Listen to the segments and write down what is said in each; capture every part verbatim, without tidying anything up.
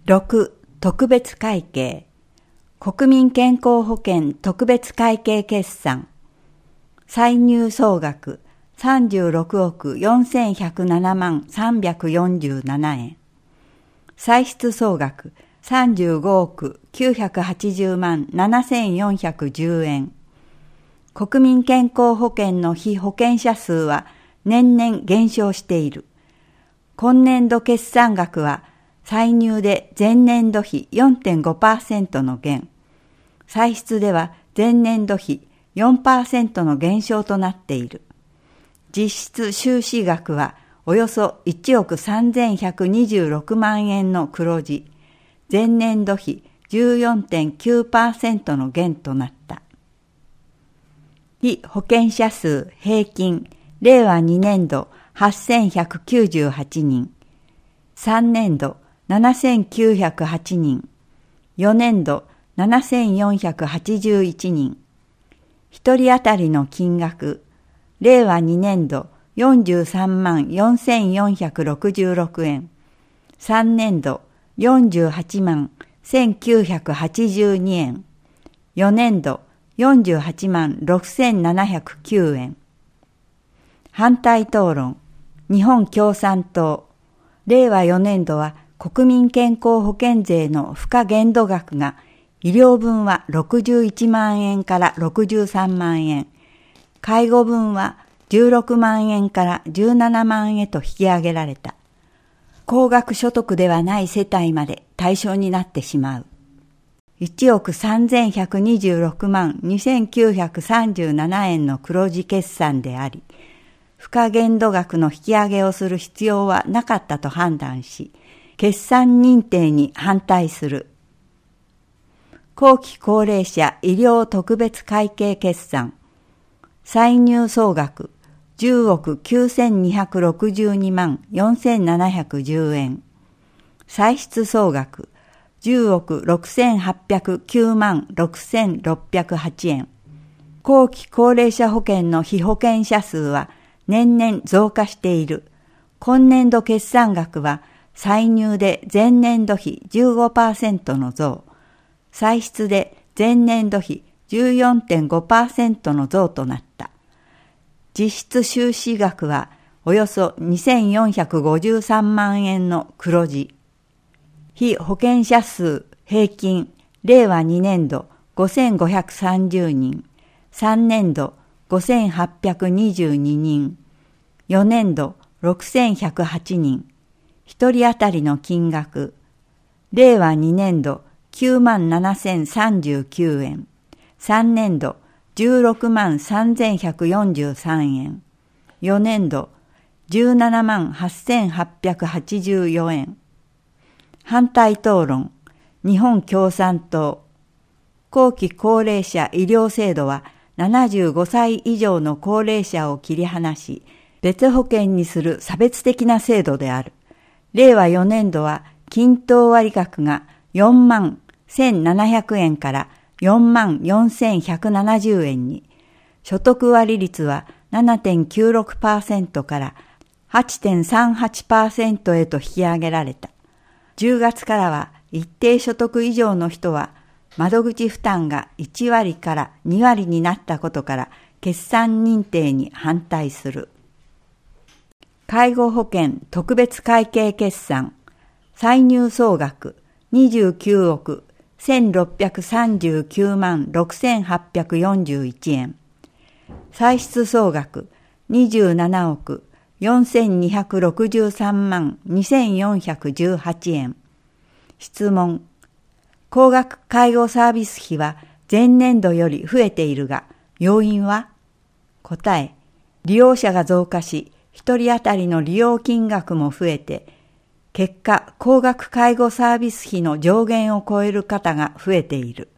ろく. 特別会計国民健康保険特別会計決算歳入総額さんじゅうろくおくよんせんひゃくななまんさんびゃくよんじゅうななえん歳出総額さんじゅうごおくきゅうひゃくはちじゅうまんななせんよんひゃくじゅうえん国民健康保険の被保険者数は年々減少している。今年度決算額は歳入で前年度比 よんてんごパーセント の減、歳出では前年度比 よんパーセント の減少となっている。実質収支額はおよそいちおくさんぜんひゃくにじゅうろくまんえんの黒字、前年度比 じゅうよんてんきゅうパーセント の減となった。被保険者数平均れいわにねんどはっせんひゃくきゅうじゅうはちにん、さんねんどななせんきゅうひゃくはちにん、よねんどななせんよんひゃくはちじゅういちにん、ひとり当たりの金額、れいわにねんどよんじゅうさんまんよんせんよんひゃくろくじゅうろくえん、さんねんどよんじゅうはちまんせんきゅうひゃくはちじゅうにえん、よねんどよんじゅうはちまんろくせんななひゃくきゅうえん。反対討論、日本共産党、れいわよねんどは国民健康保険税の付加限度額が医療分はろくじゅういちまんえんからろくじゅうさんまんえん、介護分はじゅうろくまんえんからじゅうななまんえんへと引き上げられた。高額所得ではない世帯まで対象になってしまう。いちおくさんぜんひゃくにじゅうろくまんにせんきゅうひゃくさんじゅうななえんの黒字決算であり、付加限度額の引き上げをする必要はなかったと判断し、決算認定に反対する。後期高齢者医療特別会計決算歳入総額じゅうおくきゅうせんにひゃくろくじゅうにまんよんせんななひゃくじゅうえん、歳出総額じゅうおくろくせんはっぴゃくきゅうまんろくせんろっぴゃくはちえん。後期高齢者保険の被保険者数は年々増加している。今年度決算額は歳入で前年度比 じゅうごパーセント の増、歳出で前年度比 じゅうよんてんごパーセント の増となった。実質収支額はおよそにせんよんひゃくごじゅうさんまんえんの黒字。被保険者数平均れいわにねんどごせんごひゃくさんじゅうにん、さんねんどごせんはっぴゃくにじゅうににん、よねんどろくせんひゃくはちにん、ひとり当たりの金額、れいわにねんどきゅうまんななせんさんじゅうきゅうえん、さんねんどじゅうろくまんさんぜんひゃくよんじゅうさんえん、よねんどじゅうななまんはっせんはっぴゃくはちじゅうよえん。反対討論、日本共産党。後期高齢者医療制度はななじゅうごさい以上の高齢者を切り離し、別保険にする差別的な制度である。れいわよねんどは均等割額がよんまんせんななひゃくえんからよんまんよんせんひゃくななじゅうえんに、所得割率は ななてんきゅうろくパーセント から はちてんさんはちパーセント へと引き上げられた。じゅうがつからは一定所得以上の人は窓口負担がいちわりからにわりになったことから決算認定に反対する。介護保険特別会計決算歳入総額にじゅうきゅうおくせんろっぴゃくさんじゅうきゅうまんろくせんはっぴゃくよんじゅういちえん、歳出総額にじゅうななおくよんせんにひゃくろくじゅうさんまんにせんよんひゃくじゅうはちえん。質問。高額介護サービス費は前年度より増えているが、要因は？答え。利用者が増加し、一人当たりの利用金額も増えて、結果、高額介護サービス費の上限を超える方が増えている。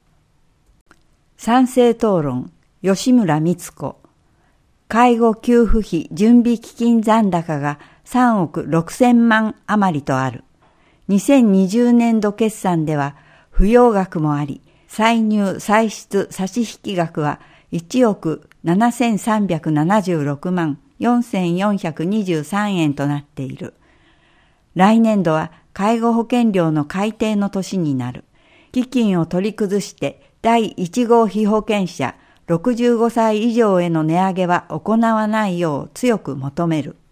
賛成討論、吉村光子。介護給付費準備基金残高がさんおくろくせんまん余りとある。にせんにじゅうねんど決算では不要額もあり、歳入歳出差引額はいちおくななせんさんびゃくななじゅうろくまんよんせんよんひゃくにじゅうさんえんとなっている。来年度は介護保険料の改定の年になる。基金を取り崩してだいいち号被保険者ろくじゅうごさい以上への値上げは行わないよう強く求める。